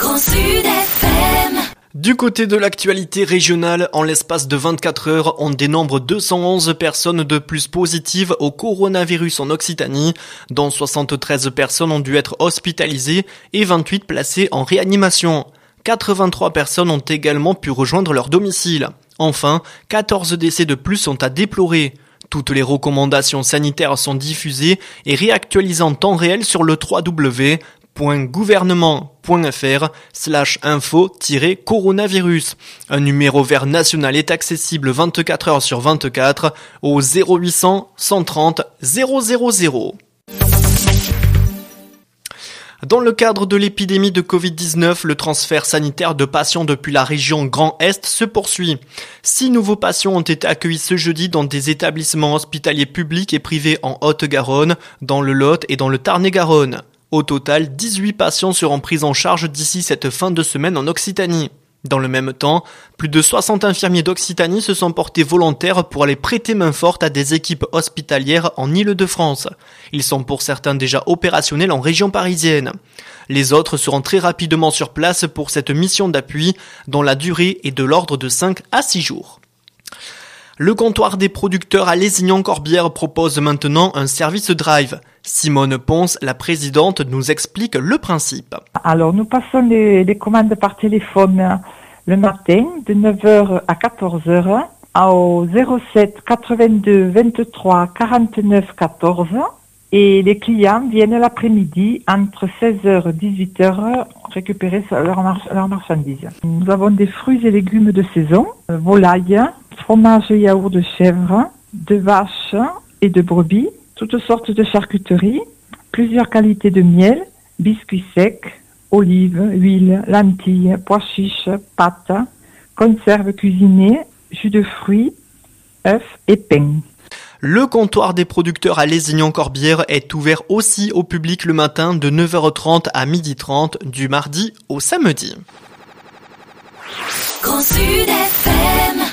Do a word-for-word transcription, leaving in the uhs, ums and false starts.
Grand Sud F M. Du côté de l'actualité régionale, en l'espace de vingt-quatre heures, on dénombre deux cent onze personnes de plus positives au coronavirus en Occitanie, dont soixante-treize personnes ont dû être hospitalisées et vingt-huit placées en réanimation. quatre-vingt-trois personnes ont également pu rejoindre leur domicile. Enfin, quatorze décès de plus sont à déplorer. Toutes les recommandations sanitaires sont diffusées et réactualisées en temps réel sur le w w w point gouvernement point f r slash info tiret coronavirus. Un numéro vert national est accessible vingt-quatre heures sur vingt-quatre au zéro huit cents cent trente zéro zéro zéro. Dans le cadre de l'épidémie de covid dix-neuf, le transfert sanitaire de patients depuis la région Grand Est se poursuit. Six nouveaux patients ont été accueillis ce jeudi dans des établissements hospitaliers publics et privés en Haute-Garonne, dans le Lot et dans le Tarn-et-Garonne. Au total, dix-huit patients seront pris en charge d'ici cette fin de semaine en Occitanie. Dans le même temps, plus de soixante infirmiers d'Occitanie se sont portés volontaires pour aller prêter main forte à des équipes hospitalières en Île-de-France. Ils sont pour certains déjà opérationnels en région parisienne. Les autres seront très rapidement sur place pour cette mission d'appui, dont la durée est de l'ordre de cinq à six jours. Le comptoir des producteurs à Lézignan-Corbière propose maintenant un service drive. Simone Ponce, la présidente, nous explique le principe. Alors, nous passons les, les commandes par téléphone le matin de neuf heures à quatorze heures au zéro sept quatre-vingt-deux vingt-trois quarante-neuf quatorze et les clients viennent l'après-midi entre seize heures et dix-huit heures récupérer leurs mar- leur marchandises. Nous avons des fruits et légumes de saison, euh, volailles, fromage et yaourt de chèvre, de vache et de brebis, toutes sortes de charcuteries, plusieurs qualités de miel, biscuits secs, olives, huile, lentilles, pois chiches, pâtes, conserves cuisinées, jus de fruits, œufs et pain. Le comptoir des producteurs à Lézignan-Corbière est ouvert aussi au public le matin de neuf heures trente à midi trente du mardi au samedi. Grand Sud F M.